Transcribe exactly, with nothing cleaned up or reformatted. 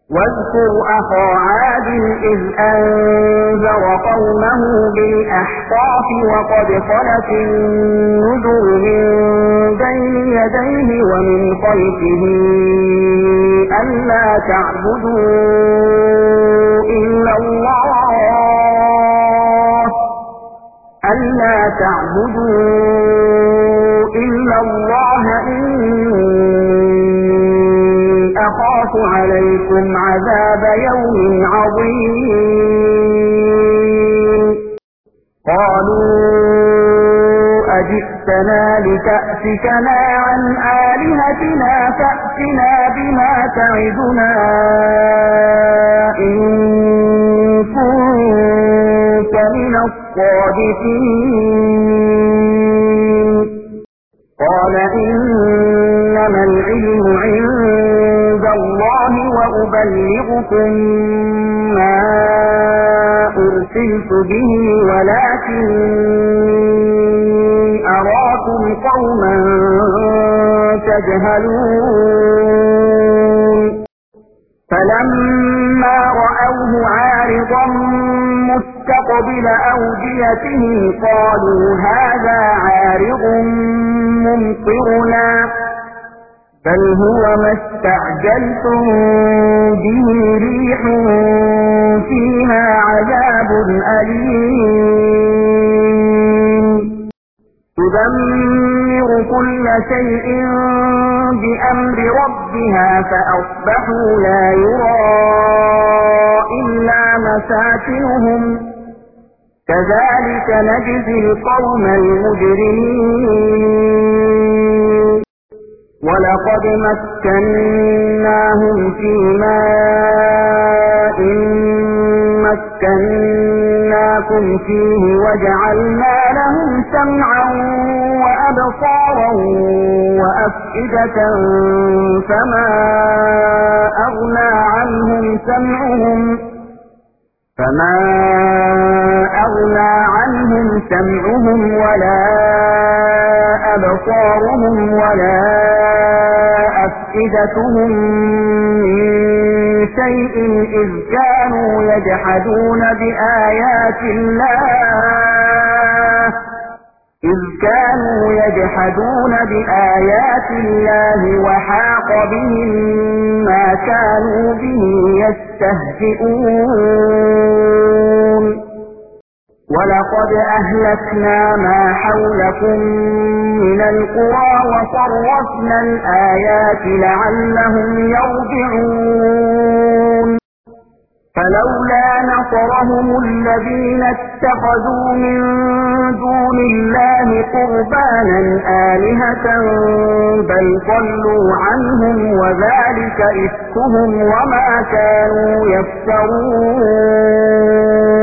واذكر أخا عاد إذ أنذر قومه بالأحقاف وقد خلت النذر من بين يديه ومن خلفه ألا تعبدوا إلا الله ألا تعبدوا إلا الله إني أخاف عليكم عذاب يوم عظيم قالوا أجئتنا لتأفكنا عن آلهتنا فأتنا بما تعدنا إن كنت من الصادقين قال إنما العلم عند الله وأبلغكم ما أرسلت به ولكني أراكم قوما تجهلون فلما رأوه عارضا مستقبل أوديتهم قالوا هذا عارض ممطرنا بل هو ما استعجلتم به ريح فيها عذاب أليم تدمر كل شيء بأمر ربها فأصبحوا لا يرى إلا مساكنهم كذلك نجزي القوم المجرمين ولقد مكناهم في ماء مكناكم فيه وجعلنا لهم سمعا وأبصارا وأفئدة فما أغنى عنهم سمعهم فما أغنى عنهم سمعهم ولا أبصارهم ولا أفئدتهم من شيء إذ كانوا يجحدون بآيات الله إذ كانوا يجحدون بآيات الله وحاق بهم ما كانوا به يستهزئون ولقد أهلكنا ما حولكم من القرى وصرفنا الآيات لعلهم يرجعون فلولا نصرهم الذين اتخذوا من دون الله قربانا آلهة بل ضلوا عنهم وذلك إفكهم وما كانوا يفترون